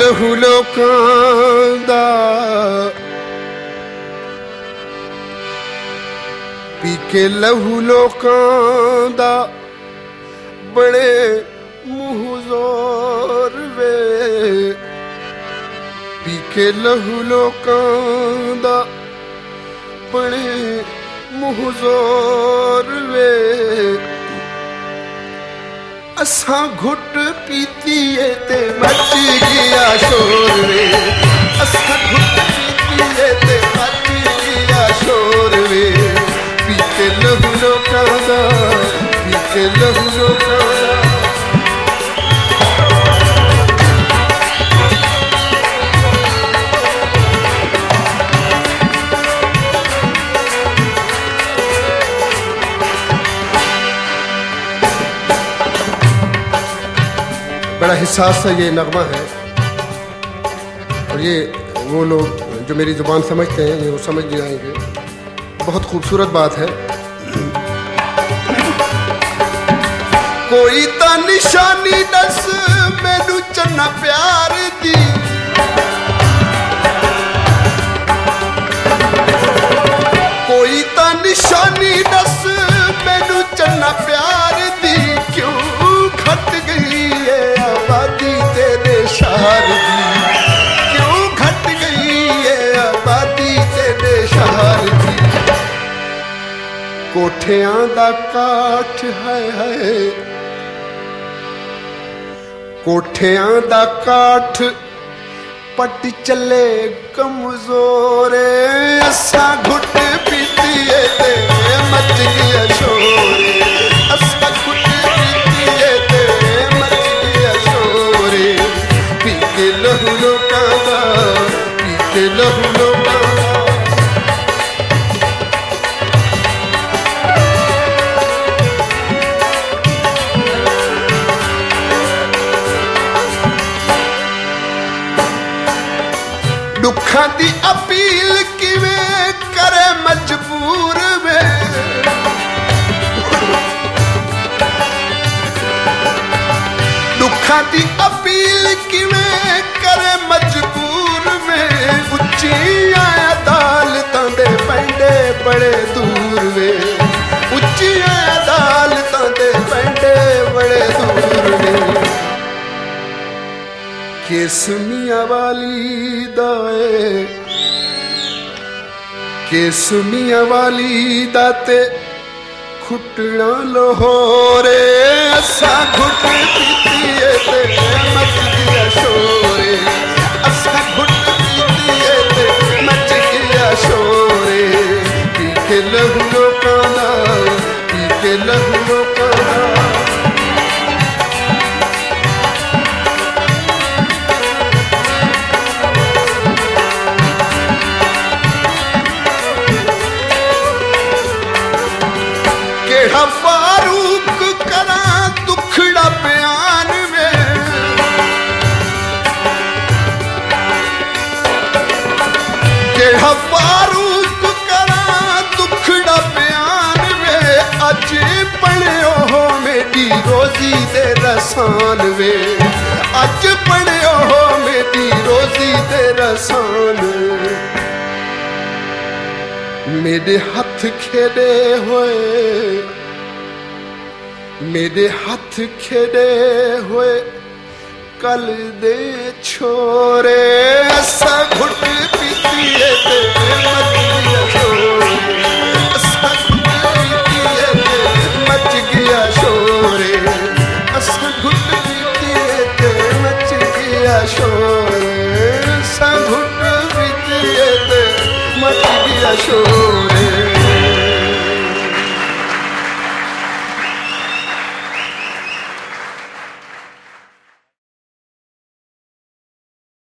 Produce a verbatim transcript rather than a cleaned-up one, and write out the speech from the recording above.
लहू लोकां दा पी के लहू लोकां दा बड़े मुँह जोर वे पी के लहू लोकां दा बड़े मुँह जोर वे असां घुट पीतीए ते मच गया शोर वे असां घुट पीतीए ते मच गया शोर वे पीते लहू लोकां दा पीते लहू लोकां दा बड़ा हिसास सा ये नगमा है और ये वो लोग जो मेरी जुबान समझते हैं ये वो समझ जाएंगे। बहुत खूबसूरत बात है। कोई ता निशानी दस मैनू चन्ना प्यार दी कोई ता निशानी दस मैनू चन्ना प्यार दी क्यों घट गई है आबादी तेरे शहर दी क्यों घट गई है आबादी तेरे शहर दी कोठियां दा काठ है है कोठियां दा काठ पट चले कमजोर असा घुट पीतीए ते मच गया शोर असा घुट पीतीए ते मच गया शोर पी के लहू लोकां दा पी के लहू लोकां दा दुखा दी अपील किवें करे मजबूर वे दुखा दी अपील किवें करे मजबूर में उच्ची अदालतां दे पैंडे बड़े दूर वे उच्ची अदालतां दे पैंडे बड़े दूर वे केसमिया वाली दाए केसमिया वाली दाते खुटना लोहोरे असा घुट पीतीए ते मच गया शोरे असा घुट पीतीए ते मच गया शोरे पी के लहू लोकां दा पी के लहू लोकां दा फारूक करा दुखड़ा बयान में केड़ा फारूक करा दुखड़ा बयान में अज पढ़ियो हो मेरी रोजी दे रसान वे अज पढ़ियो हो मेरी रोजी दे रसान मेरे हाथ खेड़े होए मेरे हाथ खेड़े हुए कल दे छोरे असा घुट पीतीए ते मच गया शोर